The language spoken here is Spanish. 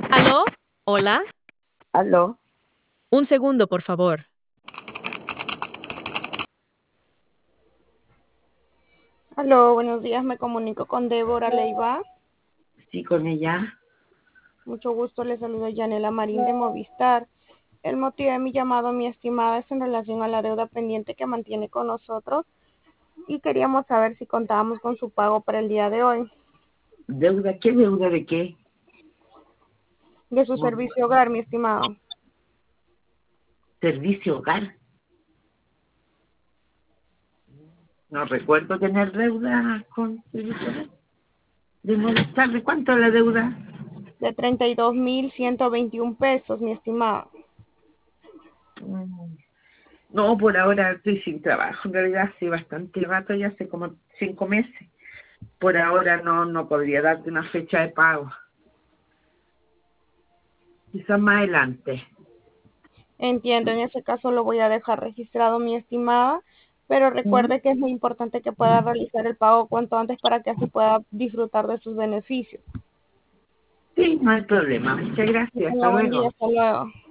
¿Aló? ¿Hola? Aló, Un segundo, por favor. aló, buenos días, me comunico con Débora Leiva. Sí, con ella. Mucho gusto, le saludo Yanela Marín de Movistar. El motivo de mi llamado, mi estimada, es en relación a la deuda pendiente que mantiene con nosotros y queríamos saber si contábamos con su pago para el día de hoy, ¿Deuda? ¿Qué deuda de qué? de su No, servicio hogar, mi estimado. servicio hogar. No recuerdo tener deuda con servicio hogar. De Movistar, ¿de cuánto es la deuda? De 32.121 pesos, mi estimado. Mm, No, por ahora estoy sin trabajo. En realidad hace bastante rato, ya hace como 5 meses. Por ahora no podría darte una fecha de pago. Quizás más adelante. Entiendo, en ese caso lo voy a dejar registrado, mi estimada, pero ¿Mm? recuerde que es muy importante que pueda realizar el pago cuanto antes para que así pueda disfrutar de sus beneficios. Sí, no hay problema. Muchas Que gracias. tenga Hasta buen día, luego. hasta luego.